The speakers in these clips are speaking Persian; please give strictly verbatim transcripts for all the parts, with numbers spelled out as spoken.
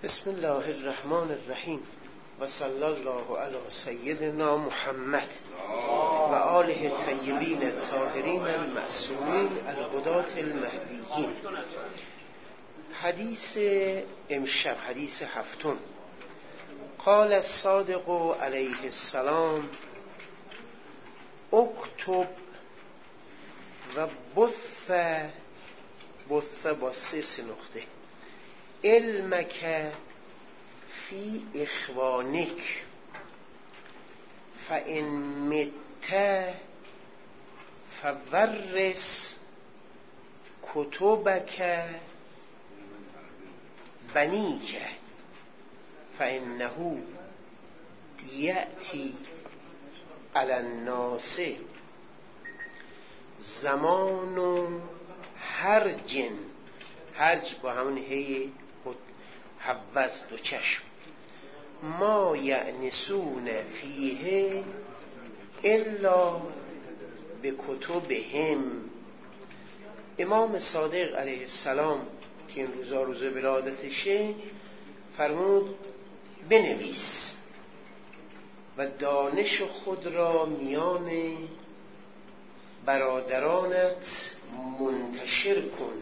بسم الله الرحمن الرحیم و صلی الله علی سیدنا محمد و آله الطیبین الطاهرین المعصومین الهداة المهدیین. حدیث امشب، حدیث هفتم. قال الصادق علیه السلام: اکتب و بث بث با سه نقطه علمک فی اخوانک فان مت فورث کتبک بنیک فانه یأتی علی الناس زمان هرج، هرج با همون هی حوز دو چشم، ما یعنسون فیه الا به کتبهم. امام صادق علیه السلام که این روزا روز ولادتشه فرمود بنویس و دانش خود را میان برادرانت منتشر کن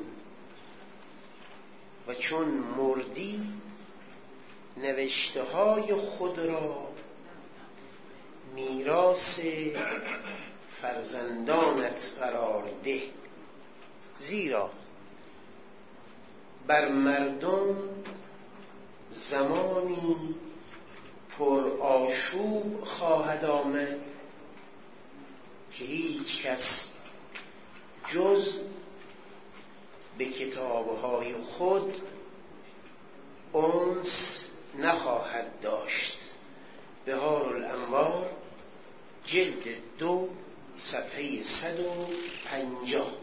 و چون مردی نوشته های خود را میراث فرزندانت قرار ده، زیرا بر مردم زمانی پر آشوب خواهد آمد که هیچ کس جز به کتابهای خود انس نخواهد داشت. بهار الانوار جلد دو صفحه صد و پنجاه.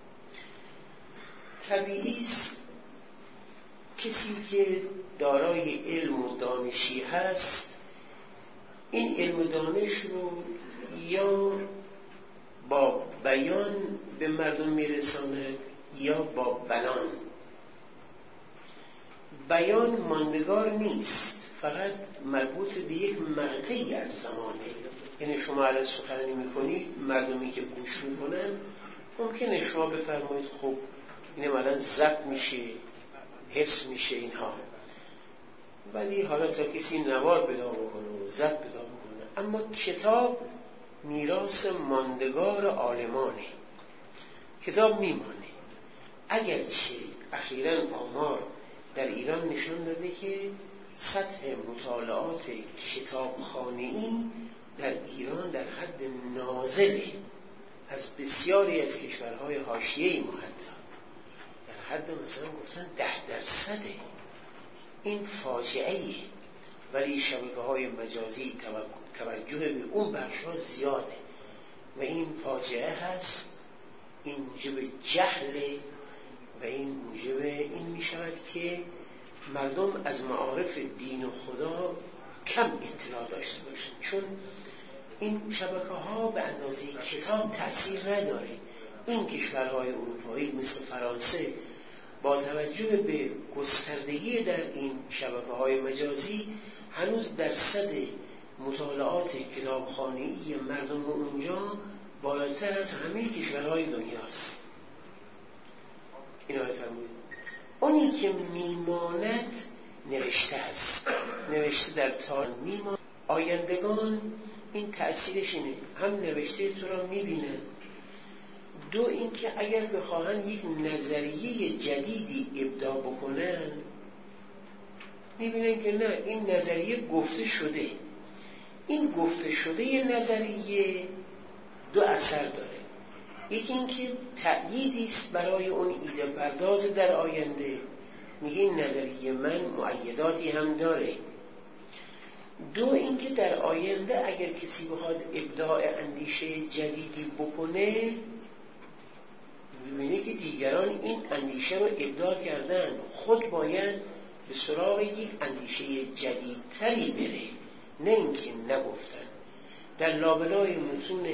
طبیعی است کسی که دارای علم و دانشی هست این علم و دانش رو یا با بیان به مردم میرساند یا با بیان. بیان ماندگار نیست، فقط مربوط به یک مقطعی از زمانه. یعنی شما الان سخنرانی میکنید، مردمی که گوش میکنن ممکنه شما بفرمایید خب اینم الان ضبط میشه، حفظ میشه اینها، ولی حالا تا کسی نوار پیدا بکنه و ضبط پیدا بکنه. اما کتاب میراث ماندگار عالمانه، کتاب میمانه. اگرچه اخیراً آمار در ایران نشان داده که سطح مطالعات کتابخانه‌ای در ایران در حد نازله از بسیاری از کشورهای حاشیه‌ای، ما حتی در حد مثلا گفتن ده درصده. این فاجعه‌ایه، ولی شبکه‌های مجازی توجه به اون بخش‌ها زیاده و این فاجعه هست. این موجب جهل و این موجب این می شود که مردم از معارف دین و خدا کم اطلاع داشته باشند، چون این شبکه ها به اندازه کتاب تأثیر نداره. این کشورهای اروپایی مثل فرانسه با توجه به گستردگی در این شبکه های مجازی هنوز درصد مطالعات کتابخانه‌ای مردم اونجا بالاتر از همه کشورهای دنیاست. اینا فرمود اونی که میماند نوشته است، نوشته در تاریخ میماند. آیندگان این تأثیرش اینه، هم نوشته تو را میبینن. دو اینکه اگر بخواهن یک نظریه جدیدی ابداع بکنن میبینن که نه، این نظریه گفته شده. این گفته شده نظریه دو اثر داره. یکی اینکه تأییدی است برای اون ایده پرداز در آینده، میگه این نظریه من مؤیداتی هم داره. دو اینکه در آینده اگر کسی بخواد ابداع اندیشه جدیدی بکنه میبینه که دیگران این اندیشه رو ابداع کردن، خود باید به سراغ یک اندیشه جدیدتری بره، نه اینکه نگفتن. در لابلای متون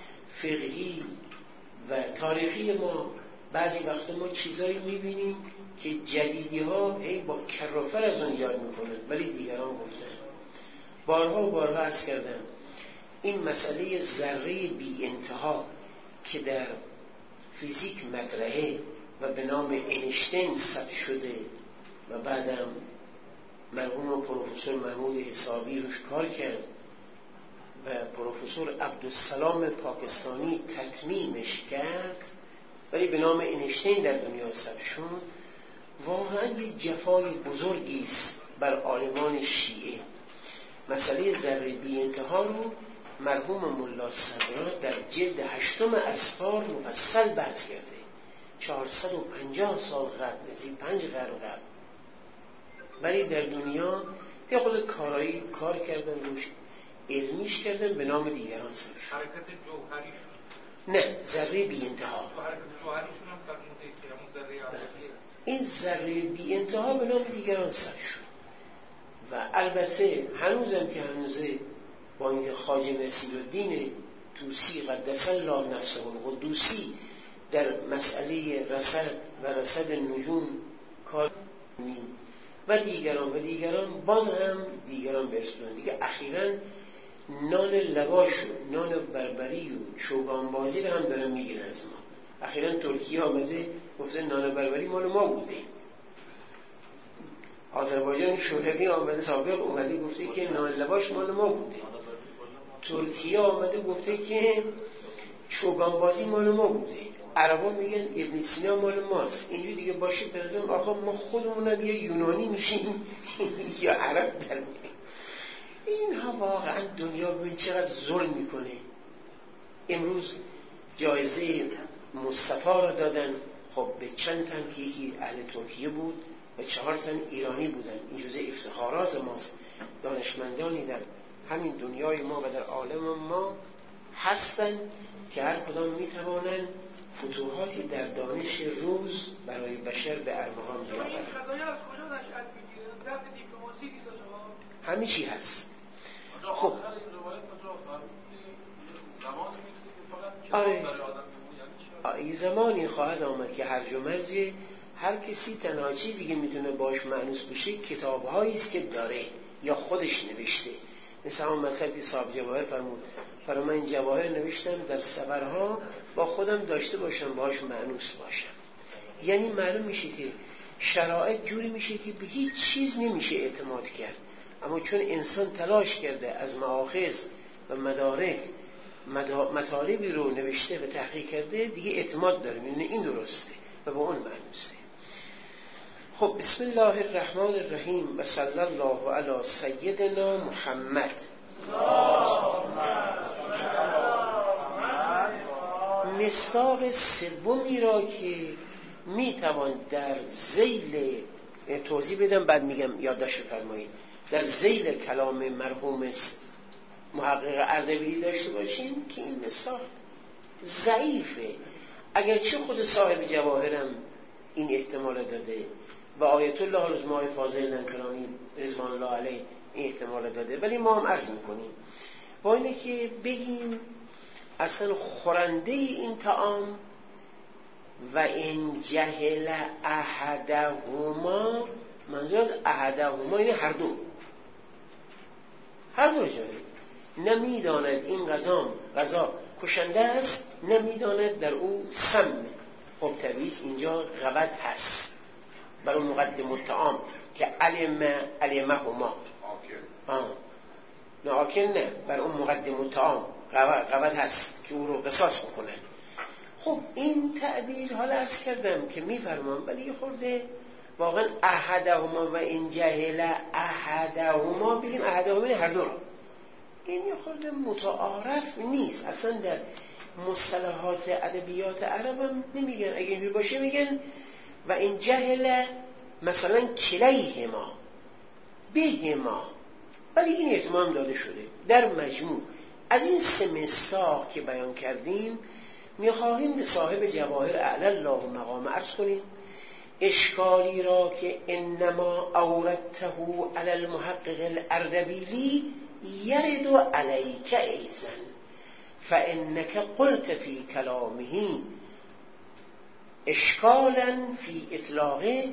فقهی و تاریخی ما بعضی وقتا ما چیزایی میبینیم که جدیدی ها هی با کرافر از اون یاد میکنن، ولی دیگران گفتن. بارها و بارها عرض کردم این مسئله ذره بی انتها که در فیزیک مطرحه و به نام اینشتین ثبت شده و بعدم مرحوم پروفسور محمود حسابی روش کار کرد و پروفسور عبدالسلام پاکستانی تتمیمش کرد، ولی به نام اینشتین در دنیا ثبت شد، واقعا یه جفای بزرگی است بر عالمان شیعه. مسئله ذره بی انتها رو مرحوم ملا صدرا در جلد هشتم اسفار مفصل بحث کرده، چهارصد و پنجاه سال قبل، نزدیک پنج قرن قبل، ولی در دنیا یه خود کارایی کار کردن روش، علمیش کردن، به نام دیگران سرش. حرکت جوهریشون نه، ذره بی انتها. حرکت جوهریشون هم فرموده که همون ذره اولیه. این ذره بی انتها به نام دیگران سر شد و البته هنوزم که هنوزه با اینکه خواجه نصیرالدین طوسی قدس الله نفسه القدوسی در مسئله رصد و رصد نجوم کار می و دیگران و دیگران باز هم دیگران برسولن دیگه، اخیراً نان لواش و نان بربری و چوگانبازی رو هم دارن میگیرن از ما. اخیراً ترکیه آمده گفته نان بربری مال ما بوده. آذربایجان شوروی آمده سابق اومده گفته که نان لواش مال ما بوده. ترکیه آمده گفته که چوگانبازی مال ما بوده. عربا میگن ابن سینا مال ماست. اینجوری دیگه باشه به نظرم آقا ما خودمونم یا یونانی میشیم یا عرب در میگیم. اینها واقعا دنیا ببین چقدر ظلم میکنه. امروز جایزه مصطفی را دادن، خب به چند تن که یکی اهل ترکیه بود و چهار تن ایرانی بودن. این جزء افتخارات ماست. دانشمندانی در همین دنیای ما و در عالم ما هستن که هر کدام میتوانن فتوحاتی در دانش روز برای بشر به ارمغان بیاورن. این قضایی از کجا نشأت میگیره؟ ضبط دیپلماسی نیست آقا؟ همه چی هست. خب آخر این روایت کجا زمان میرسه که فقط کتاب آره. برای آدم میمونه، یعنی چی؟ این زمانی خواهد آمد که هرج و مرج هر کسی تنها چیزی که میتونه باش مأنوس بشه کتاب‌هایی است که داره یا خودش نوشته. مثل همون مطلب که صاحب جواهر فرمود، فرمان این جواهر نوشتم در سفرها با خودم داشته باشم باش مأنوس باشم. یعنی معلوم میشه که شرایط جوری میشه که به هیچ چیز نمیشه اعتماد کرد، اما چون انسان تلاش کرده از مآخذ و مدارک مطالبی رو نوشته و تحقیق کرده دیگه اعتماد داره، میدونه این درسته و با اون مأنوسه. خب بسم الله الرحمن الرحیم و صلی الله علی سیدنا محمد. مصداق سومی را که میتوان در ذیل توضیح بدم بعد میگم یادداشت فرمایید، در ذیل کلام مرحوم محقق اردبیلی داشته باشیم که این مصداق ضعیفه، اگرچه خود صاحب جواهرم این احتمال داده و آیت الله رضوان فاضل ننکرانی رضوان الله علیه این احتمال داده، ولی ما هم عرض میکنیم با اینه که بگیم اصلا خورنده این طعام و این جهل احدهما، منظور از احدهما این هر دو هر دو جایی نمیداند این غذا غذا کشنده است، نمیداند در او سم. خب طبیعی اینجا غبط هست برای مقدم الطعام که علم علمه هما نه آکل نه بر اون مقدم الطعام غبط هست که او رو قصاص بکنن. خب این تعبیر حالا عرض کردم که میفرمان، ولی یه خورده واقعا احدهما و این جهل احدهما بگیم احدهما هر دو رو، این یه خورده متعارف نیست اصلا در مصطلحات ادبیات عرب هم نمیگن. اگه اینجور باشه میگن و این جهل مثلا کلیهما بهما، ولی این احتمام داده شده. در مجموع از این سه مصداق که بیان کردیم میخواهیم به صاحب جواهر اعلی الله مقام عرض کنیم اشکالی را که انما اورته علی المحقق الاردبیلی یرد علیک ایزن فانک قلت فی کلامه اشکالا فی اطلاقه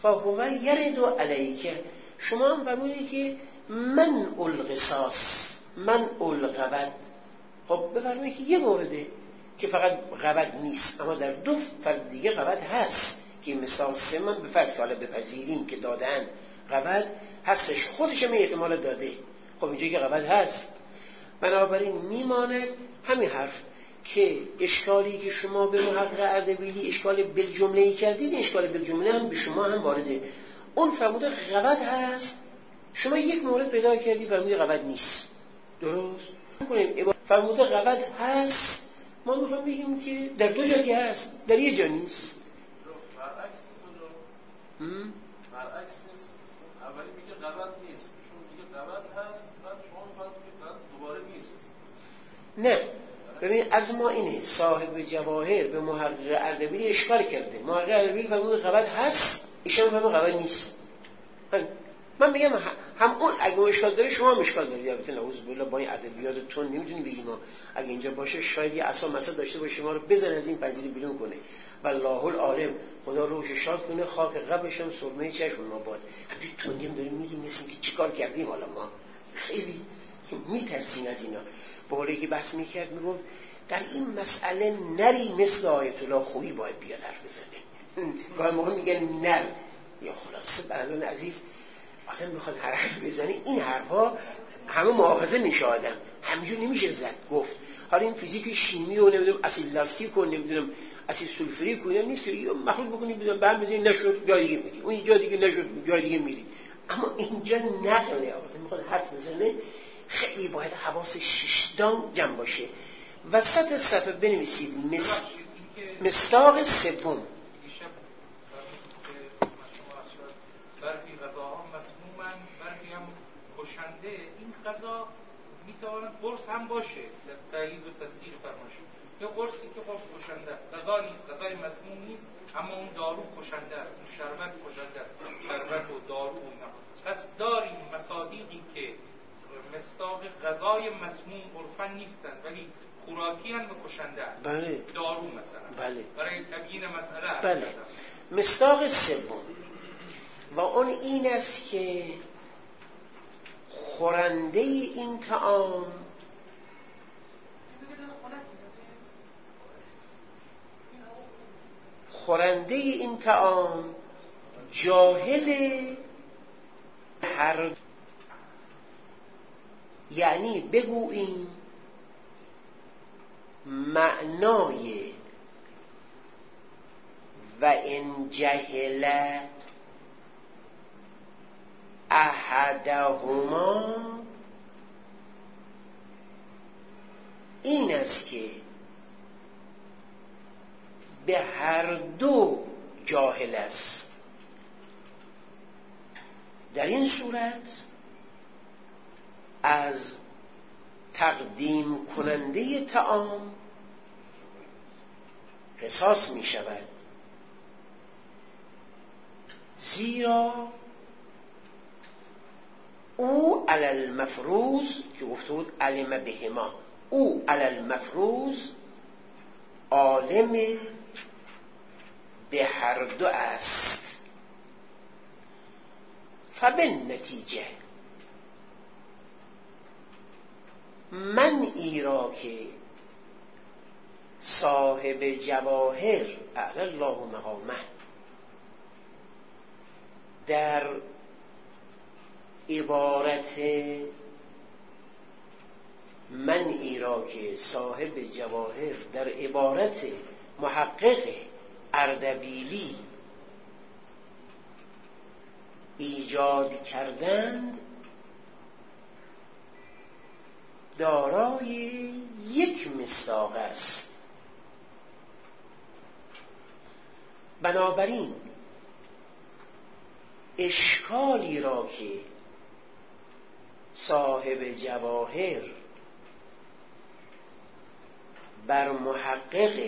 فهو یرد علیک. شما هم فرمودید که من القصاص من الغبط. خب بفرمایید که یه مورده که فقط غبط نیست، اما در دو فرد دیگه غبط هست که مثال سه من به فرض که حالا بپذیریم که دادن غبط هستش، خودش هم احتمال داده. خب اینجا که غبط هست، بنابراین میماند همین حرف که اشکالی که شما به محقق اردبیلی اشکال بالجمله کردید، اشکال بالجمله هم به شما هم وارده. اون فرموده غبط هست، شما یک مورد پیدا کردی فرموده غبط نیست. درست؟ می‌کنیم فرموده غبط هست، ما میخوام بگیم که در دو جا که هست، در یه جا نیست. برعکس نیست اونجا. برعکس نیست. اولی میگه غبط نیست، شما میگه غبط هست، بعد شما میفرمایید که غلط دوباره نیست. نه ببین از ما اینه، صاحب جواهر به محقق اردبیلی اشکال کرده، محقق اردبیلی فرموده غبط هست، ایشون فرموده غبط نیست. من میگم هم اون اگه اون اشکال داره شما هم اشکال دارید. البته نعوذ بالله با این ادبیات تون نمیتونی بگی ما اگه اینجا باشه شاید یه عصا مسا داشته باشه ما رو بزنه از این پذیری بیرون کنه. والله العالم، خدا روش شاد کنه، خاک قبرش هم سرمه چشم ما باد. همین تونیم داریم میگیم مثل که چیکار کردیم حالا ما خیلی میترسیم از اینا. بالا که بحث میکرد میگفت در این مسئله نری مثل آیت الله خویی باید بیاد حرف بزنه. گاهی موقع میگن نر یا خلاصه برادران عزیز آدم میخواد هر حرف بزنه این حرفا همه مؤاخذه میشه، آدم همینجور نمیشه زد گفت. حالا این فیزیک شیمی و نمیدونم اسید لاستیک و نمیدونم اسید سولفوریک و اینا نیست که مخلوط بکنید بدون به هم بزنید نشد جای دیگه میری، اون جای دیگه نشد جای دیگه میری. اما اینجا نقله، آدم میخواد حرف بزنه خیلی باید حواس ششدان جمع باشه. وسط صفحه بنویسید مس... مصداق سوم. برخی غذاها مسمومن، برخی هم کشنده. این غذا میتواند قرص هم باشه، در تایید و تصدیق فرمایید. یه قرصی که خب کشنده است، غذا نیست، غذای مسموم نیست، اما اون دارو کشنده است، اون شربت کشنده است، شربت و دارو و اینا. پس داریم مصادیقی که مصداق غذای مسموم عرفاً نیستند ولی خوراکی هم کشنده است. بله. دارو مثلا. بله. برای تبیین مسئله. بله. مصداق سوم و اون این است که خورنده این طعام خورنده این طعام جاهل هر، یعنی بگوییم معنای و ان جهل احدهما این است که به هر دو جاهل است. در این صورت از تقدیم کننده طعام قصاص می شود، زیرا او علی المفروض که گفته بود علم بهما، او علی المفروض عالم به هر دو است. فبالنتیجه منعی را که صاحب جواهر اعلی الله مقامه در عبارت منعی را که صاحب جواهر در عبارت محقق اردبیلی ایجاد کردند دارای یک مصداق است. بنابراین اشکالی را که صاحب جواهر بر محقق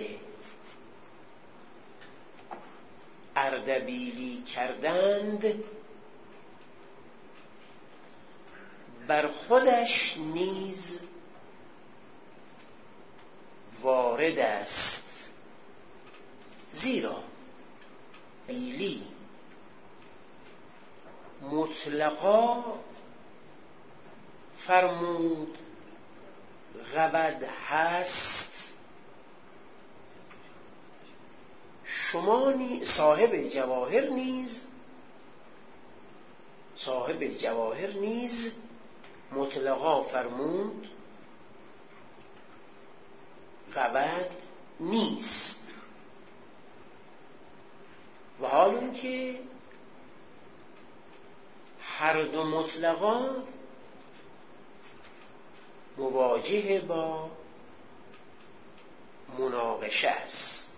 اردبیلی کردند بر خودش نیز وارد است، زیرا بیلی مطلقا فرمود غبد هست، شما صاحب جواهر نیز صاحب جواهر نیز مطلقا فرمود غبد نیست. و حال اون که هر دو مطلقا مواجه با مناقشه است.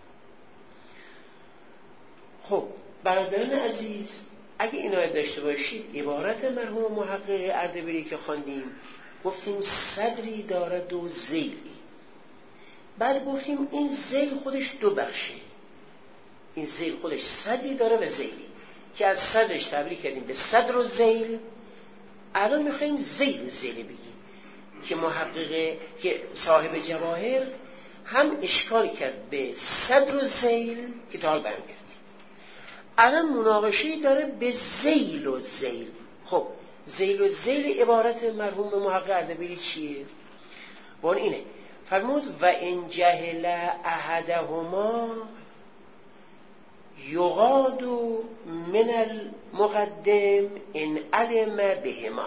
خب برادران عزیز، اگه عنایت داشته باشید عبارت مرحوم محقق اردبیلی که خواندیم گفتیم صدری دارد و ذیلی. بعد گفتیم این ذیل خودش دو بخشه، این ذیل خودش صدری داره و ذیلی که از صدرش تبدیل کردیم به صدر و ذیل. الان میخواییم ذیل و ذیلی بگیم که محقق که صاحب جواهر هم اشکال کرد به صدر و ذیل که تا حال بیان کردیم. الان مناقشه‌ای داره به ذیل و ذیل. خب ذیل و ذیل عبارت مرحوم محقق اردبیلی چیه؟ با اینه فرمود و ان جهل احدهما یغاد من المقدم ان علم بهما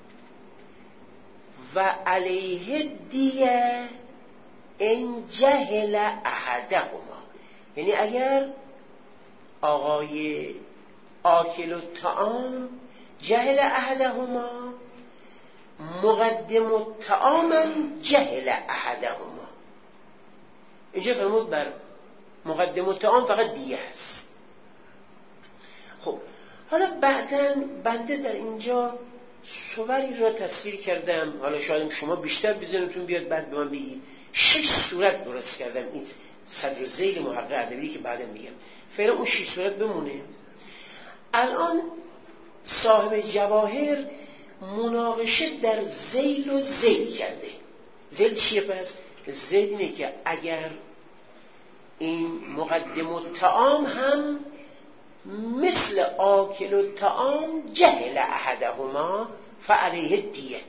و علیه دیه ان جهل احدهما. یعنی اگر آقای آکل الطعام جهل احدهما، مقدم الطعام جهل احدهما. اینجا فرمود بر مقدم الطعام فقط دیه است. خب حالا بعداً بنده در اینجا صوری را تصویر کردم، حالا شاید شما بیشتر بزنتون بیاد بعد به من بگید. شش صورت درست کردم این صدر و ذیل محقق اردبیلی که بعداً میگم. فعلا اون شش صورت بمونه. الان صاحب جواهر مناقشه در ذیل و ذیل کرده. ذیل چیه پس؟ ذیل اینه که اگر این مقدم الطعام هم مثل آکل الطعام جهل احدهما فعلیه دیه.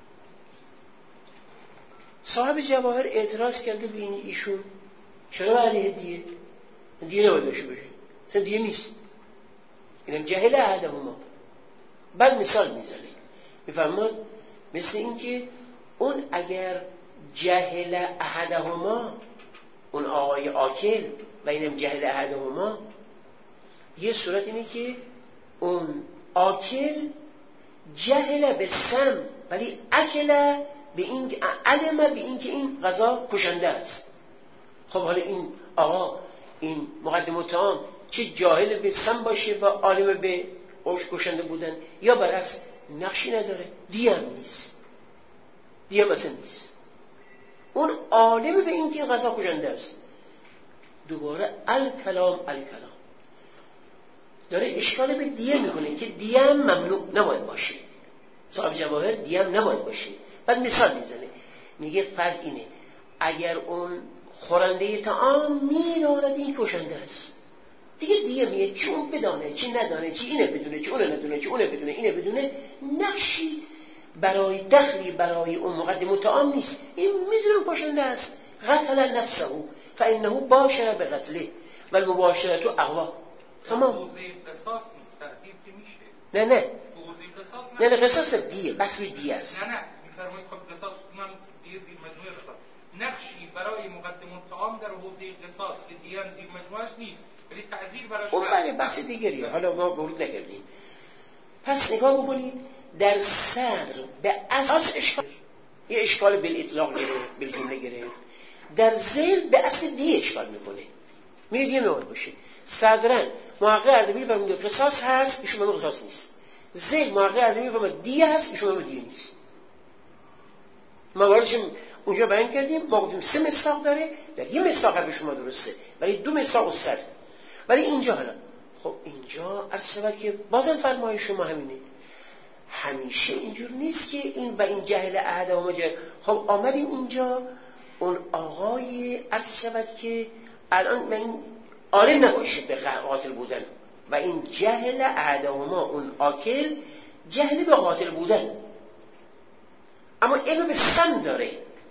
صاحب جواهر اعتراض کرده به این ایشون چرا علیه دیه؟ دیه نباید باشه باشه، اصلا دیه نیست، اینم جهل احدهما. بعد مثال میزنه میفرماد مثل این که اون اگر جهل احدهما، اون آقای آکل و اینم جهل احدهما، یه صورت اینه که اون آکل جهل به سم ولی اکل به این علم به این که این غذا کشنده است. خب حالا این آقا این مقدم الطعام چه جاهل به سم باشه و عالم به اوش کشنده بودن، یا برعکس نقشی نداره، دیه هم نیست، دیه مثلا نیست، اون عالم به این که غذا کشنده است. دوباره الکلام الکلام داره اشکال به دیه میکنه که دیه هم ممنوع نباید باشه، صاحب جواهر دیه هم نباید باشه. بعد مثال میزنه میگه فرض اینه اگر اون خورنده طعام میداند این کشنده است، دیگه دیگه میگه چون بدانه چی ندانه، چی اینه بدونه چی اونه ندونه، چی اونه بدونه اینه بدونه، نقشی برای دخلی برای اون مقدم الطعام نیست. این میدونه کشنده است. قتل نفسه فانه باشر به قتله و المباشرة اقوا. تمام. حوزه قصاص نیست، تعذیب که میشه. نه نه حوزه قصاص نه نه قصاص دیه، بحث روی دیه است. نه نه میفرمایید خب قصاص اونم دیه زیر مجموعه قصاص. نقشی برای مقدم الطعام در حوزه قصاص که دیه هم زیر مجموعهش نیست، ولی تعذیر براش اون بله بحث دیگریه، حالا ما ورود نکردیم. پس نگاه بکنید در صدر به اساس اشکال، یه اشکال بالاطلاق گرفت، بالجمله گرفت. در ذیل به اصل دیه اشکال میکنه، میگه دیه نباید باشه. صدرن محقق اردبیلی فرموده قصاص هست، ایشون میگه قصاص نیست. ذیل محقق اردبیلی فرموده دیه هست، ایشون میگه دیه نیست. مواردش اونجا بیان کردیم، ما گفتیم سه مصداق داره، در یه مصداق به شما درسته ولی دو مصداق اصل. ولی اینجا حالا خب اینجا عرض شود که بازم فرمای شما همینه، همیشه اینجور نیست که این و این جهل احدهما جهل. خب آمدیم اینجا اون آقای عرض شود که الان من این عالم نباشه به قاتل بودن، و این جهل احدهما، اون آکل جهل به قاتل بودن، اما علم به سم داره.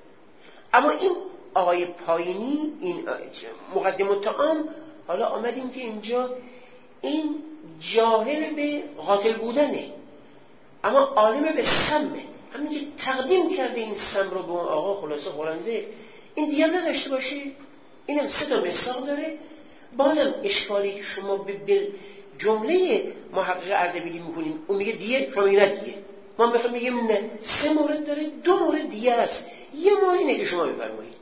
اما این آقای پایینی، این مقدم الطعام، حالا آمدیم که اینجا این جاهل به قاتل بودنه اما عالم به سمه. همین که تقدیم کرده این سم رو به اون آقا خلاصه خورنده، این دیگه نداشته باشه. این هم سه تا مثال داره. بازم اشکالی که شما به جمله محقق اردبیلی میکنیم اون میگه دیگه، شما میگه نه دیگه. ما میخوام بگیم نه، سه مورد داره، دو مورد دیگه است. یه مورد اینه که شما بفرمایید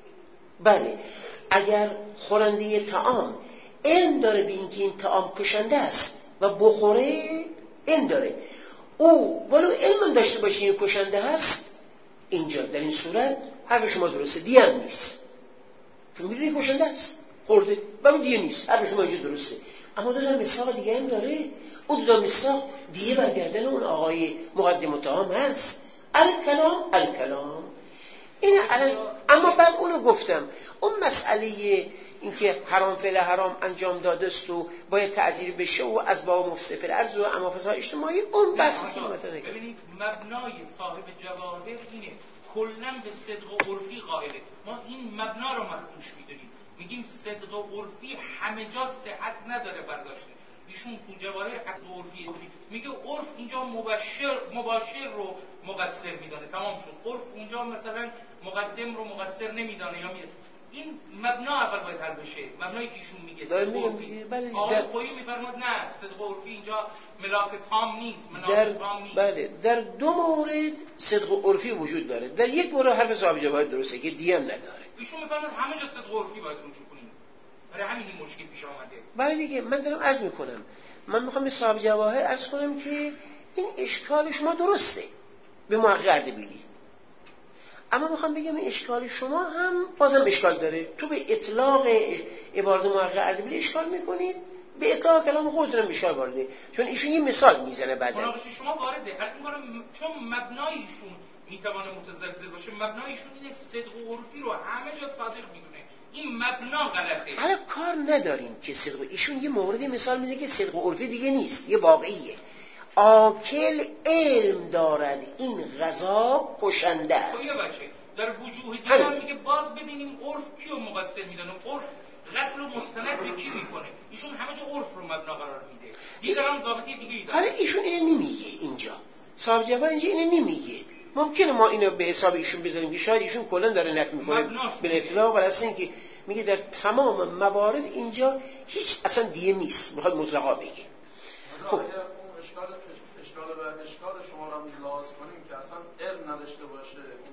بله اگر خورنده طعام علم داره به اینکه این طعام کشنده است و بخوره، علم داره او ولو علم داشته باشه این کشنده است، اینجا در این صورت حرف شما درسته، دیگه هم نیست، چون میدونی کشنده است خورده ولو دیگه نیست، حرف شما اینجا درسته. اما دو تا مثال دیگه هم داره. اون دو تا مثال دیگه برگردن اون آقای مقدم الطعام هست. الکلام الکلام این الان. اما بعد اونو گفتم اون مسئله اینکه حرام فعل حرام انجام داده است و باید تعذیر بشه و اسباب مفسد فی الارض و اما فساد اجتماعی، اون بحثی که مثلا ببینید مبنای صاحب جواهر اینه کلا به صدق عرفی قائله. ما این مبنا رو مخدوش میدونیم، میگیم صدق عرفی همه جا صحت نداره برداشته. ایشون تو جواهر حق عرفی میگه عرف اینجا مبشر مباشر رو مقصر میدانه، تمام شد. عرف اونجا مثلا مقدم رو مقصر نمیدانه یا میره. این مبنا اول باید حل بشه. مبنایی که ایشون میگه صدق عرفی. آقای خویی میفرماد نه، صدق عرفی اینجا ملاک تام نیست، مناط تام نیست. بله در دو مورد صدق عرفی وجود داره. در یک مورد حرف صاحب جواهر درسته که دیگه هم نداره. ایشون میفرماد همه جا صدق عرفی باید رجوع کنیم. برای همین این مشکل پیش آمده. بله دیگه من دارم عرض میکنم، من میخوام به صاحب جواهر عرض کنم که این اشکال شما درسته به محقق اردبیلی، اما میخوام بگم این اشکال شما هم بازم اشکال داره. تو به اطلاق عبارت محقق اردبیلی اشکال میکنید، به اطلاق کلام خودتون هم اشکال وارده، چون ایشون یه مثال میزنه بعدا. مناقشه شما وارده. عرض میکنم چون مبنایشون میتونه متزلزل باشه، مبنایشون اینه صدق عرفی رو همه جا صادق میدونه. این مبنا غلطه. حالا کار نداریم که صدق، ایشون یه موردی مثال میزنه که صدق عرفی دیگه نیست، یه واقعیه. آکل علم دارد این غذا کشنده است. در وجوه دیگر میگه باز ببینیم عرف کیو مقصر میدونه. عرف قتل و مستند به کی میکنه؟ ایشون همه جا عرف رو مبنا قرار میده. دیگر هم ضابطه دیگه ای داره. حالا ایشون اینو نمیگه اینجا. صاحب جواهر اینجا اینو نمیگه. ممکنه ما اینو به حساب ایشون بذاریم که شاید ایشون کلا داره نفی میکنه به اطلاق، ولی اصلا اینکه میگه در تمام موارد اینجا هیچ اصلا دیگه نیست، میخواد مطلقا بگه. خب اگر اون اشکال اشکال بعد اشکال شما رو لحاظ کنیم که اصلا علم نداشته باشه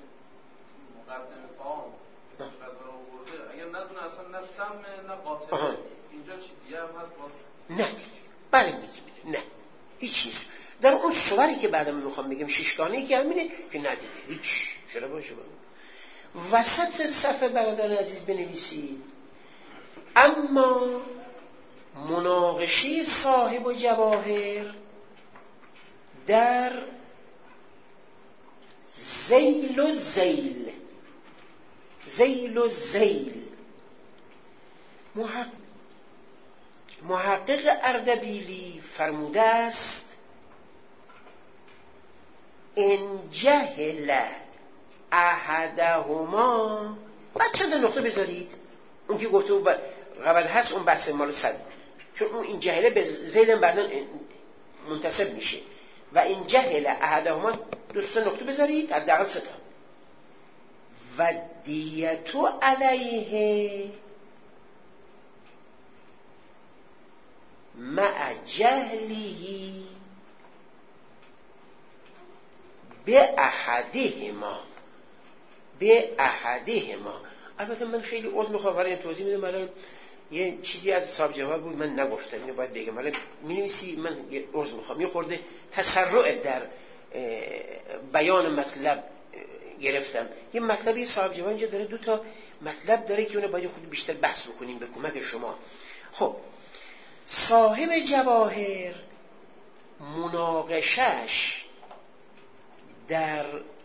مقدم طعام کسی غذا رو آورده، اگر ندونه اصلا نه سم نه قاتل، اینجا چی دیگه هم هست باز؟ نه بله میگیم نه هیچ نیست. در اون صوری که بعدم میخوام بگم ششگانه‌ای که همینه که ندیده هیچ. چرا باشه باید وسط صفحه برادر عزیز بنویسید اما مناقشه صاحب و جواهر در زیل و زیل زیل و زیل محقق, محقق اردبیلی فرموده است ان جهل احدهما. بعد چند نقطه بذارید، اون که گفته اون قبل هست اون بحث مال صد، چون اون این جهله به زیل بعدا منتسب میشه و این جهل احدهما دو سه نقطه بذارید حداقل سه تا. و دیتو علیه مع جهلی به احدهما به احدهما. البته من خیلی عذر میخوام برای توضیح میدم، الان یه چیزی از صاحب جواب بود من نگفتم، اینو باید بگم. الان می‌نویسی من یه عذر میخوام، یه خورده تسرع در بیان مطلب گرفتم. یه مطلبی صاحب جواب اینجا داره، دو تا مطلب داره که اونو باید خود بیشتر بحث بکنیم به کمک شما. خب صاحب جواهر مناقشش در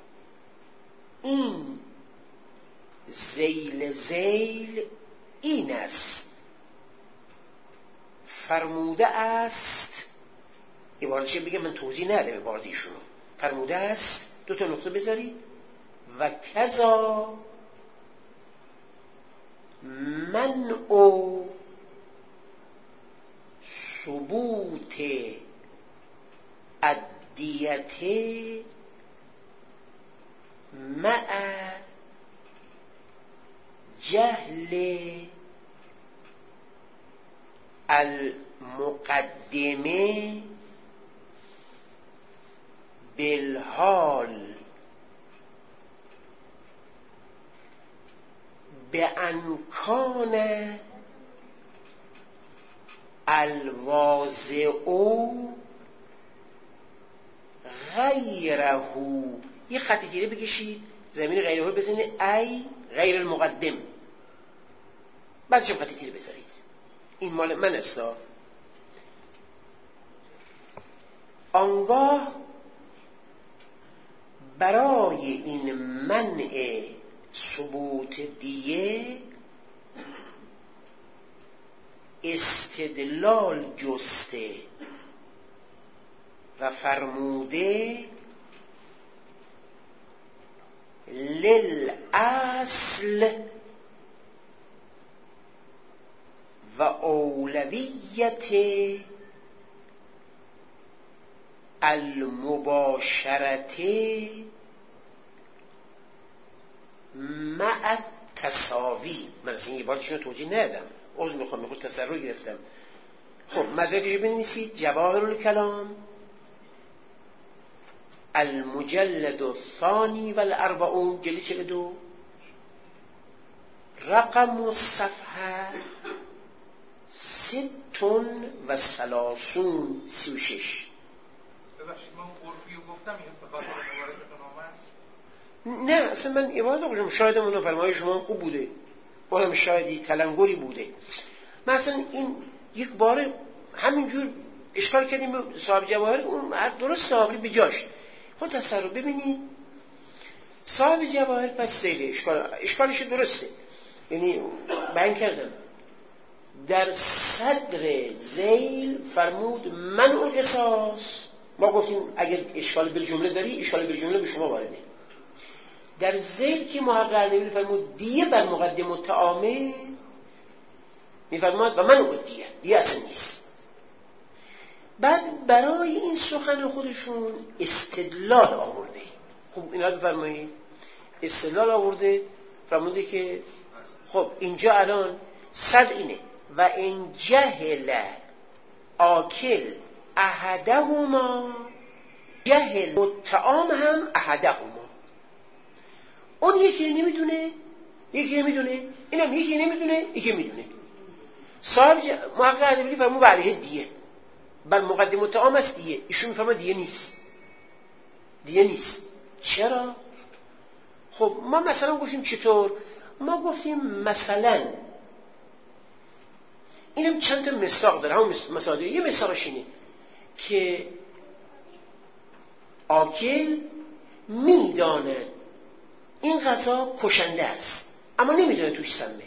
این زیل زیل این است فرموده است، عبارتش بگه من توضیح ندم عبارت ایشونو، فرموده است دو تا نقطه بذارید و کذا من او ثبوت ادیت مع جهل المقدمه بالحال بأن کان الواضع غیره. یه خط دیگه بکشید زمین غیره بزنید ای غیر المقدم، بعدش هم خط دیگه بذارید. این مال من است. آنگاه برای این منع ثبوت دیه استدلال جسته و فرموده للأصل و اولویت المباشرت مع تساوی. من از این یه بارشون رو توجیه ندادم، عذر میخوام، میخوام تسرع گرفتم. خب مدرکش بنویسید. جواهر الکلام المجلد الثانی و الاربعون، جلد چهل و دو، رقم الصفحه ستون و سلاسون، سی و شش. ببخشید من عرفیو گفتم این بخاطر مبارزتون آمد؟ نه اصلا من عبارت آقا شاید منو فرمای شما خوب بوده، اونم شایدی تلنگری بوده. مثلا این یک بار همینجور اشکال کردیم به صاحب جواهر، اون درست صاحبی به جاش. خود تصور ببینید صاحب جواهر پس سیله اشکال اشکالش درسته، یعنی بیان کردم در صدر ذیل فرمود منع القصاص. ما گفتیم اگر اشکال بالجمله داری اشکال بالجمله به شما وارده. در ذیل که محقق نویل فرمود دیه بر مقدم الطعامه، میفرماد و منع دیه، دیه اصلا نیست. بعد برای این سخن خودشون استدلال آورده. خب اینا بفرمایید استدلال آورده، فرموده که خب اینجا الان صد اینه و این جهل آکل احدهما جهل الطعام هم احدهما. اون یکی نمیدونه یکی نمیدونه، اینم یکی نمیدونه یکی میدونه. صاحب محقق ادبی فرمود علیه دیه بر مقدم الطعام است دیه، ایشون میفرماد دیه نیست، دیه نیست. چرا؟ خب ما مثلا گفتیم چطور؟ ما گفتیم مثلا اینم چند تا مثال داره، همون مثال یه مثالش اینه که آکل میدانه این غذا کشنده است اما نمیدونه توش سمه.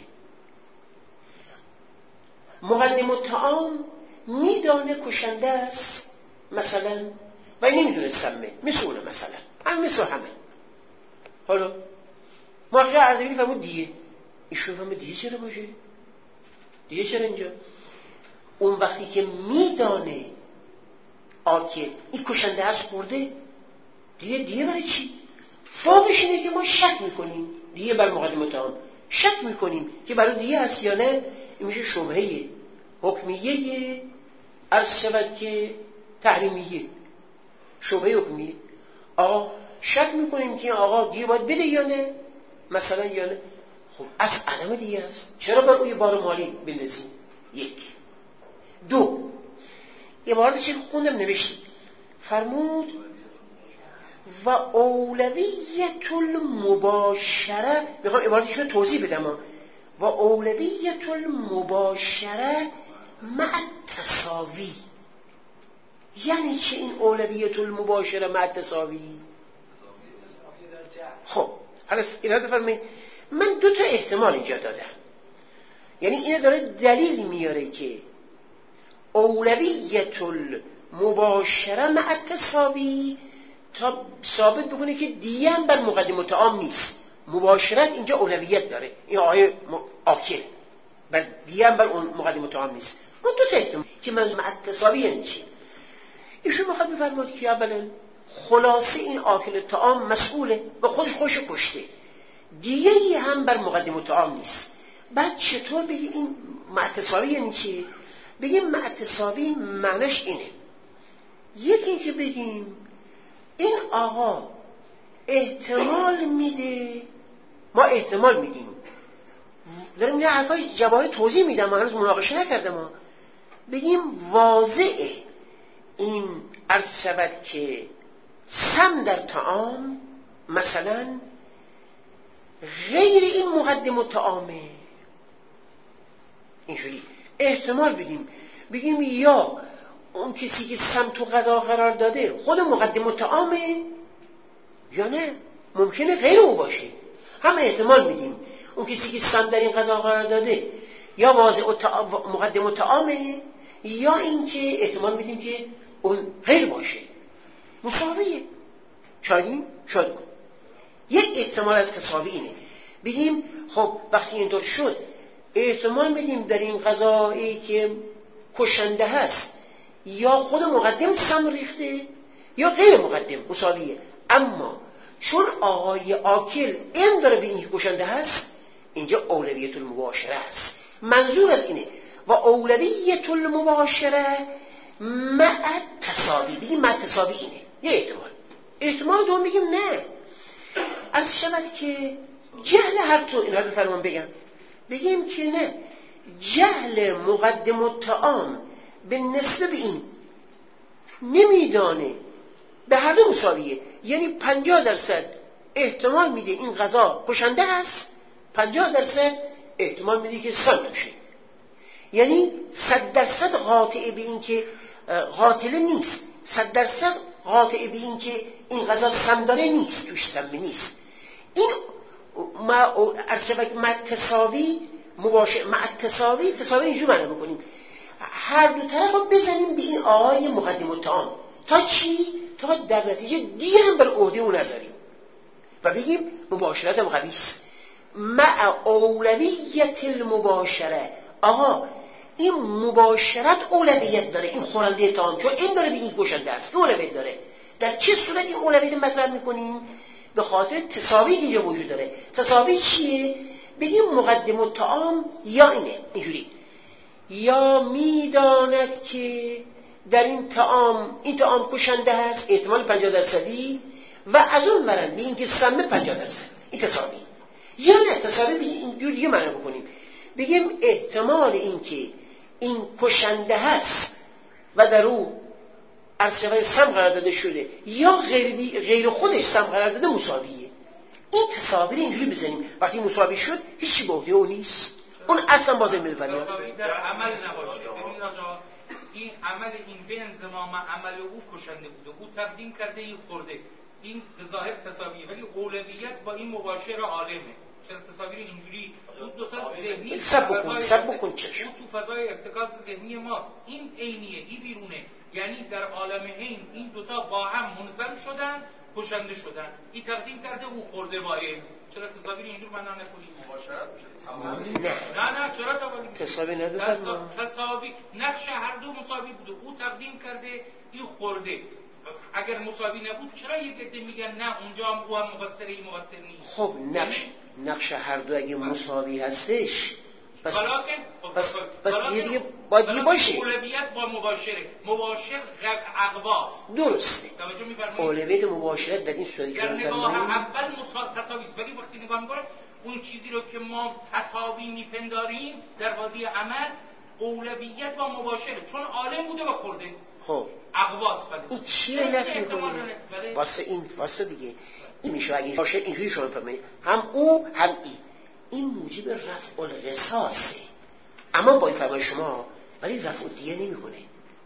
مقدم الطعام میدانه کشنده است مثلا و نمیدونه سمه، مثل مثلا هم مثل همه. حالا محقق ادبی فرمود دیه، ایشون فرمود دیه چرا باشه؟ دیه چرا اینجا؟ اون وقتی که میدانه آکل این کشنده است خورده، دیه دیه برای چی؟ فوقش اینه که ما شک میکنیم دیه بر مقدم الطعام، شک میکنیم که برای دیه هست یا نه. این میشه شبهه حکمیه، عرض شود که تحریمیه، شبهه حکمیه. آقا شک میکنیم که آقا دیه باید بده یا نه مثلا یا نه. خب از عدم دیه است، چرا بر اوی بار مالی بندازیم؟ یک. دو، عبارتش خوندم نوشتیم فرمود و اولویت المباشره، میخوام عبارتش رو توضیح بدم، و اولویت المباشره مع تساوی. یعنی چه این اولویت المباشره مع تساوی؟ خب حالا اینا بفرمایید. من دو تا احتمال اینجا دادم، یعنی اینا داره دلیل میاره که اولویت المباشره مع التساوی تا ثابت بکنه که دیگه هم بر مقدم طعام نیست. مباشرت اینجا اولویت داره، این آقای آکل بر دیگه هم بر اون مقدم طعام نیست. اون دو تا احتمال که منظور مع التساوی یعنی چی؟ ایشون میخواد بفرماد که اولا خلاصه این آکل طعام مسئوله و خودش خوش کشته، دیگه ای هم بر مقدم طعام نیست. بعد چطور بگی این مع التساوی یعنی چی؟ بگیم مع التساوی معنیش اینه، یکی این که بگیم این آقا احتمال میده، ما احتمال میدیم، داریم یه حرفای جواهر توضیح میدم، ما هنوز مناقشه نکردم، ما بگیم واضحه این عرض شود که سم در طعام مثلا غیر این مقدم طعامه، اینجوری احتمال بدیم، بگیم یا اون کسی که سم تو غذا قرار داده خود مقدم طعامه یا نه ممکنه غیر او باشه. هم احتمال میدیم اون کسی که سم در این غذا قرار داده یا واضع مقدم طعامه، یا اینکه احتمال میدیم که اون غیر باشه. مساویه، شاید شاید کن. یک احتمال از تساوی اینه، بگیم خب وقتی اینطور شد احتمال میدیم در این غذایی که کشنده هست یا خود مقدم سم ریخته یا غیر مقدم، مساویه. اما چون آقای آکل این داره به این کشنده هست، اینجا اولویت المباشره است. منظور از اینه و اولویت المباشره مع التساوی، بگیم مع التساوی اینه یه احتمال. احتمال دوم بگیم نه، از شود که جهل هر تو اینا رو بفرمان بگم، بگیم که نه، جهل مقدم الطعام به نسبه به این نمیدانه، به هر دو مساویه، یعنی پنجاه درصد احتمال میده این غذا کشنده است، پنجاه درصد احتمال میده که سم توشه، یعنی صد درصد قاطع به این که قاتل نیست، صد درصد قاطع به این که این غذا سم داره نیست، توش سم نیست. این ما ارشبک مع تساوی مباشر مع تساوی تساوی اینجور معنی بکنیم، هر دو طرف رو بزنیم به این آقای مقدم الطعام تا چی؟ تا در نتیجه دیگه هم بر عهده او نذاریم و بگیم مباشرت هم قوی است. مع اولویت المباشره، آقا این مباشرت اولویت داره، این خورنده طعام چون این داره به این کشنده است اولویت داره. در چه صورت این اولویت مطرح میکنیم؟ به خاطر تساوی اینجا وجود داره. تساوی چیه؟ بگیم مقدم الطعام یا اینه اینجوری، یا میداند که در این طعام این طعام کشنده هست، احتمال پنجاه درصدی، و از اون برن به این که سمه پنجاه درصد، این تساوی. یا نه تساوی بگیم اینجوری دیگه معنی بکنیم، بگیم احتمال این که این کشنده هست و در او ارسیقای سم قرار داده شده یا غیر, غیر خودش سم قرار داده مساویه. این تساوی رو اینجوری بزنیم، وقتی مساوی شد هیچی به عهده او نیست، اون اصلا بازم می‌فهمه تساوی در عمل نباشه. ببینید آقا این عمل این به انضمام عمل او کشنده بوده، او تقدیم کرده این خورده، این به ظاهر تساویه، ولی اولویت با این مباشر عالمه. چرا تساوی اینجوری اون دو تا ذهنی سب بکن سب بکن چشم اون تو فضای ارتکاز ذهنی ماست، این عینیه این بیرونه، یعنی در عالم عین این دوتا با هم منزل شدن کشنده شدن، این تقدیم کرده او خورده با این. چرا تساوی اینجور معنا نکنیم؟ مباشرت میشه. نه نه چرا تساوی تساوی نداره، تساوی نقش هر دو مساوی بوده، او تقدیم کرده این خورده. اگر مساوی نبود چرا یک عده میگن نه اونجا هم او هم مقصر این مقصر نیست؟ خب نقش نقش هر دو اگه مساوی هستش پس پس پس دیگه باید یه باشه. اولویت با مباشره، مباشر اقواست. درسته. اولویت مباشرت در این صورت در نگاه اول تساوی است، ولی وقتی نگاه می‌کنه اون چیزی رو که ما تساوی میپنداریم در وادی عمل اولویت با مباشره، چون عالم بوده و خورده. خب اقواست. این چی رو نفی می‌کنه؟ واسه این واسه دیگه این میشه اگه باشه اینجوری شما بفهمید، هم او هم این این موجب رفع القصاصه، اما با این فرمای شما ولی رفع دیه نمی‌کنه.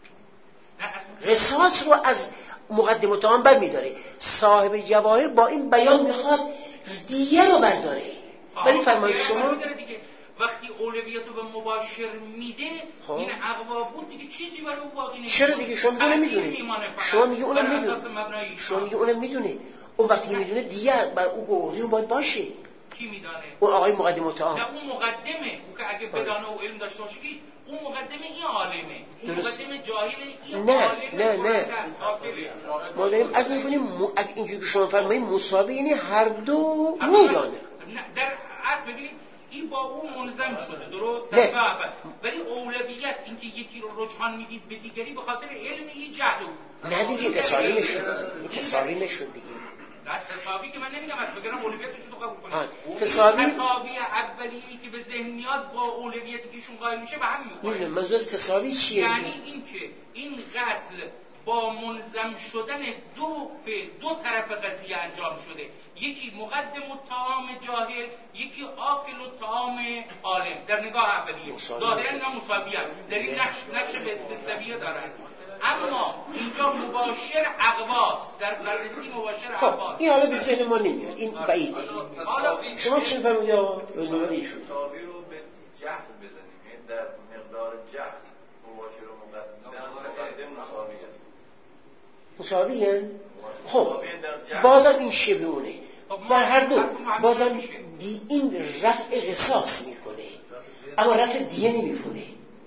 قصاص رو از مقدم الطعام بر می‌داره. صاحب جواهر با این بیان میخواد دیه رو برداره، ولی فرمای شما وقتی اولویت رو به مباشر میده خب. این اقوا بود دیگه چیزی برای اون باقی نمیشه. چرا دیگه شما اونم میدونی؟ شما میگه اونم میدونه. شما میگه اونم میدونه. اون وقتی میدونه دیگه بر او گوهی باید باشه. کی میدانه؟ اون آقای مقدم متهم. نه اون مقدمه. اون که اگه بدانه و علم داشته باشه اون مقدمه این عالمه. اون مقدمه جاهل این نه عالمه. نه نه. ما داریم از میکنیم اگه اینجوری شما فرمایید مساوی یعنی هر دو میدانه. نه در اصل ببینید این با اون منظم شده درست در اول ولی اولویت اینکه یکی رو رجحان میدید به دیگری به خاطر علم این جهل نه دیگه تساوی نشد تساوی نشد دیگه تساوی که من نمیگم از بگم اولویتش رو قبول کنید تساوی تساوی اولیه‌ای که به ذهن میاد با اولویتی که ایشون قائل میشه به هم میخوره. منظور از تساوی چیه؟ یعنی اینکه این قتل با منظم شدن دو فعل دو طرف قضیه انجام شده، یکی مقدم الطعام جاهل، یکی آکل الطعام عالم. در نگاه اولیه ظاهرا اینا مساوی هستند، در این نقش نقش به استثنایی دارند، اما اینجا مباشر اقواست، در بررسی مباشر اقواست. این حالا به ذهن ما نمیاد، این بعیده. شما چی فرمودید یا نمونه ایشون تساوی رو به جهل بزنیم، در مقدار جهل مباشر و مقدم مساویه مساویه؟ خب بازم این شبهونه در هر دو بازم دی این رفع قصاص میکنه اما رفع دیه نمیکنه.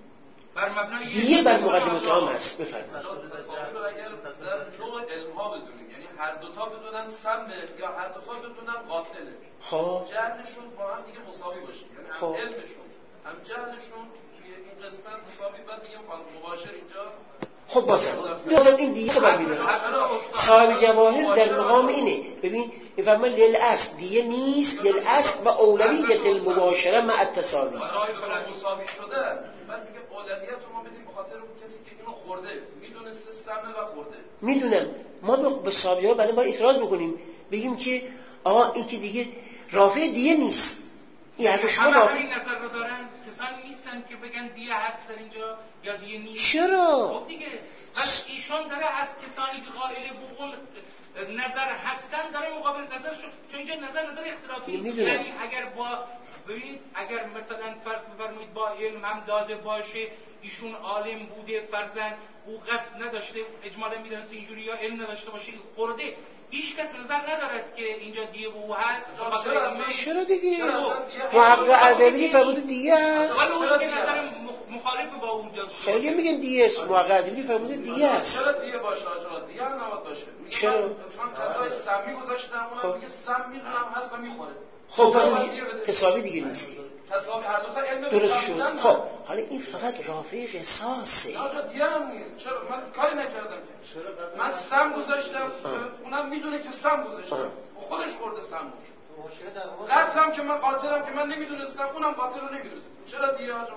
دیه بر مقدم اتهام هست. بفرمایید. تساوی رو اگر در نوع علم ها بدونیم، یعنی هر دوتا بدونن سمه یا هر دوتا بدونن قاتله، خب جهلشون با هم دیگه مساوی باشه، یعنی هم خب. علمشون هم جهلشون توی این قسمت مساوی، بعد دیگه مباشر اینجا. خب بازم بازم این دیگه سبب میداره. صاحب جواهر در مقام اینه. ببین میفرما للأصل دیگه نیست، للأصل و اولویت المباشره مع التساوی. مساوی شده بعد میگه اولویت رو ما بدیم به خاطر اون کسی که اینو خورده، میدونسته سمه و خورده. میدونم ما به صاحب ها بعد با اعتراض بکنیم بگیم که آقا این که دیگه رافع دیگه نیست. این هر شما رافع این نظر رو دارن کسانی نیستن که بگن دیگه هست در اینجا یا دیگه نیست. چرا؟ خب دیگه پس ایشان داره از کسانی که قائل به اون نظر هستن داره مقابل نظرشون، چون اینجا نظر نظر اختلافی است. یعنی اگر با ببینید اگر مثلا فرض بفرمایید با علم هم داده باشه ایشون عالم بوده فرضاً او قصد نداشته اجمالا میدونسته اینجوری یا علم نداشته باشه خورده، هیچ کس نظر ندارد که اینجا دیگه او هست. چرا دیگه؟ محقق اردبیلی فرموده دیگه است. ولی اون که نظر مخالف با اونجا خیلی میگن دیگه است. محقق اردبیلی فرموده دیگه است. چرا دیگه باشه آجا؟ دیگه هم نباید باشه. چرا؟ چون غذای سمی گذاشتم اونم میگه سم میدونم هست و میخوره. خب پس تساوی دیگه نیست. تساوی هر دو تا علم درست شد. خب حالا این فقط رافع قصاصه. آجا دیگه هم نیست. چرا من کاری نکردم. من سم گذاشتم اونم میدونه که سم گذاشتم. خودش خورده سمو. قتلم که من قاتلم که من نمیدونستم اونم قاتل رو نمیدونستم. چرا دیگه آجا؟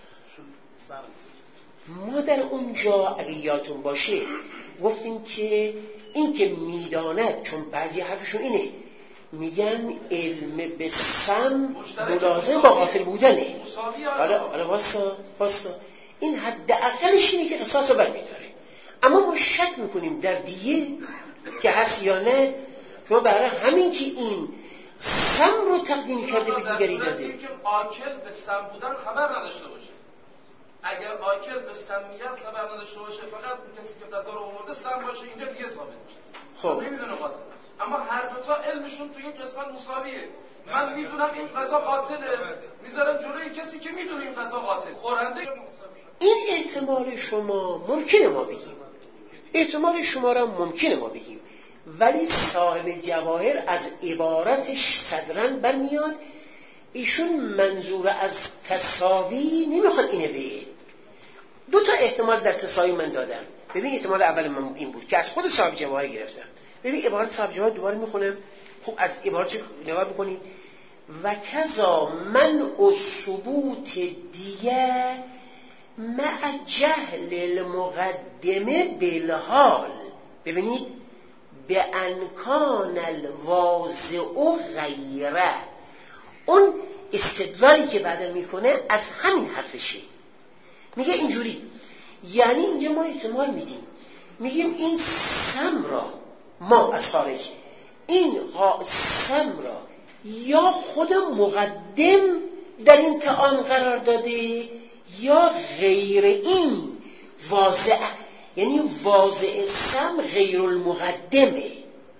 ما در اونجا اگه یادتون باشه گفتیم که این که میداند، چون بعضی حرفشون اینه میگن علم به سم ملازم با قاتل بودنه. حالا حالا واسه واسه این حداقلش اینه که قصاص رو برمی‌داره، اما ما شک میکنیم در دیه که هست یا نه. شما برای همین که این سم رو تقدیم کرده به دیگری داده که آکل به سم بودن خبر نداشته باشه. اگر آکل به سمیت خبر نداشته باشه فقط اون کسی که غذا رو آورده سم باشه اینجا دیگه ثابت میشه. خب نمیدونه قاتل، اما هر دوتا علمشون تو یک قسمت مساویه. من میدونم این غذا قاتله، میذارم جلوی کسی که میدونه این غذا قاتل خورنده. این احتمال شما ممکنه ما بگیم، احتمال شما را ممکنه ما بگیم، ولی صاحب جواهر از عبارتش صدراً برمیاد ایشون منظور از تساوی نمیخواد اینه بگه. دو تا احتمال در تساوی من دادم. ببین احتمال اول من این بود که از خود صاحب جواهر گرفتم. ببین عبارت صاحب جواهر دوباره میخونم. خوب از عبارت نگاه بکنید. و کذا من الثبوت دیه مع جهل المقدمه بالحال. ببینید به انکان الواضع غیره. اون استدلالی که بعدا میکنه از همین حرفشه. میگه اینجوری، یعنی اینجا ما احتمال میدیم، میگیم این سم را ما از خارج این سم را یا خود مقدم در این طعام قرار داده یا غیر این واضع، یعنی واضع سم غیر المقدمه.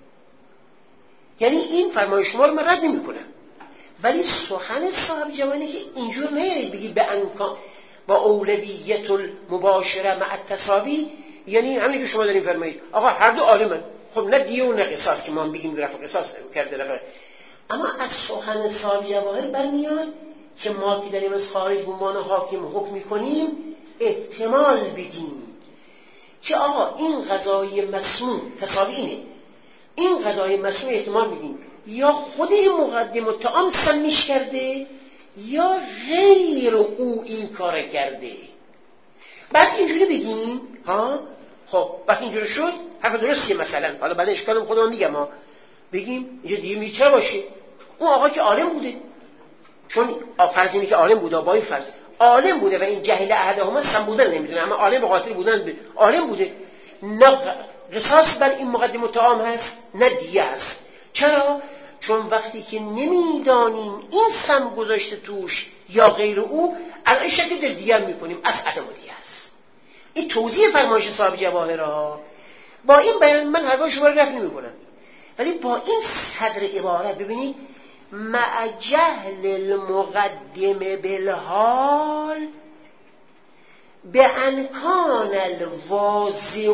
یعنی این فرمایش شما رو من رد نمی کنم، ولی سخن صاحب جوانی که اینجور نیارید بگید به انکان با اولویت المباشره مع التساوی، یعنی همین که شما دارین فرمایید آقا هر دو عالمن، خب نه دیه و نه قصاص که ما بگیم رفع قصاص کرده رفع. اما از سخن صاحب جواهر برمیاد که ما که داریم از خارج به عنوان حاکم حکم میکنیم احتمال بدیم که آقا این غذای مسموم تساوی اینه، این غذای مسموم احتمال میدیم یا خود این مقدم و طعام سمیش کرده یا غیر او این کار کرده. بعد اینجوری بگیم ها خب وقتی اینجوری شد حرف درستیه. مثلا حالا بعد اشکالم خودم میگم ها، بگیم اینجا دیگه می چرا باشه اون آقا که عالم بوده، چون فرض اینه که عالم بوده، با این فرض عالم بوده و این جهل احدهما سم بودن نمیدونه، اما عالم و قاتل بودن عالم بوده، نه قصاص بر این مقدم و طعام هست نه دیه هست. چرا؟ چون وقتی که نمیدانیم این سم گذاشته توش یا غیر او، الان شکل در دیه میکنیم از عدم دیه هست. این توضیح فرمایش صاحب جواهر ها. با این بیان من حرفای شما رو رفت نمی کنم، ولی با این صدر عبارت ببینید مع جهل المقدم بالحال به انکان الواضع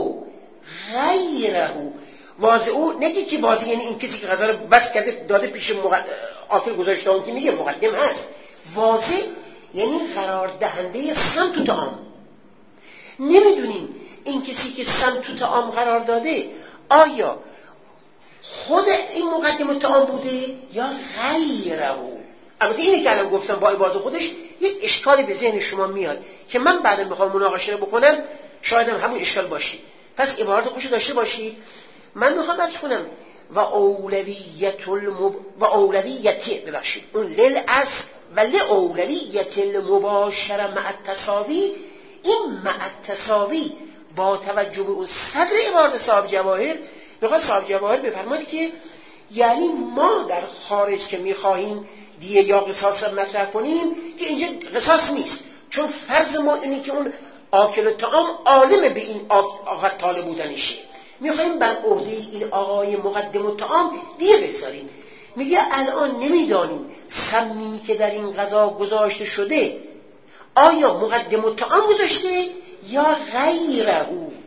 غیره. واضع نگی که واضع یعنی این کسی که غذا رو بس کرده داده پیش مقد... آکل گذاشته اون که میگه مقدم هست. واضع یعنی قرار دهنده سم تو طعام. نمیدونیم این کسی که سم تو طعام قرار داده آیا خود این مقدم طعام بوده یا غیره. البته اینه که الان گفتم با عبارت خودش یک اشکالی به ذهن شما میاد که من بعدا میخوام مناقشه رو بکنم، شاید هم همون اشکال باشی، پس عبارت خوش داشته باشید. من میخوام عرض کنم و اولویت المب... و اولویت ببخشید اون لیل است و ل اولویت المباشره مع التساوی. این مع التساوی با توجه به اون صدر عبارت صاحب جواهر میخواد صاحب جواهر بفرماید که یعنی ما در خارج که میخواهیم دیه یا قصاص رو مطرح کنیم که اینجا قصاص نیست، چون فرض ما اینه که اون آکل طعام عالم به این آقا طالب بودنشه، میخوایم بر عهده این آقای مقدم و طعام دیه بذاریم. میگه الان نمیدانیم سمی که در این غذا گذاشته شده آیا مقدم و طعام گذاشته یا غیره.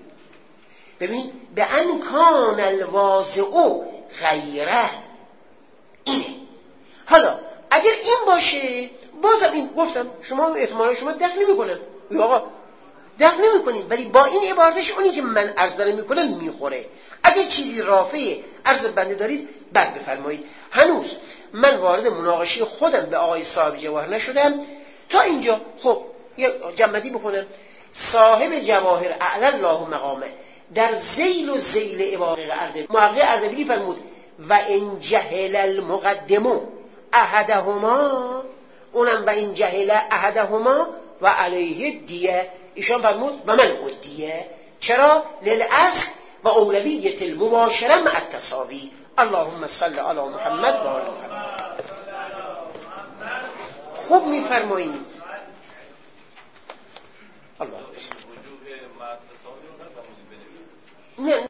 ببین به انکان الواضع غیره اینه. حالا اگر این باشه بازم این گفتم شما احتمالا شما دخل نمی کنن یا آقا دخل نمی کنیم، ولی با این عبارتش اونی که من عرض دارم میکنم میخوره. اگر چیزی رافع عرض بنده دارید بعد بفرمایید. هنوز من وارد مناقشه خودم به آقای صاحب جواهر نشدم تا اینجا. خب یه جمدی بکنم. صاحب جواهر اعلی الله مقامه در ذیل و ذیل عبارت عرض محقق ارزبیلی فرمود و ان جهل المقدم احدهما، اونم و این جهل احدهما و علیه دیه، ایشان فرمود و من او دیه. چرا؟ للأصل و اولویت المباشره مع التساوی. اللهم صل علی محمد و آل محمد. خوب میفرمایید الله. نه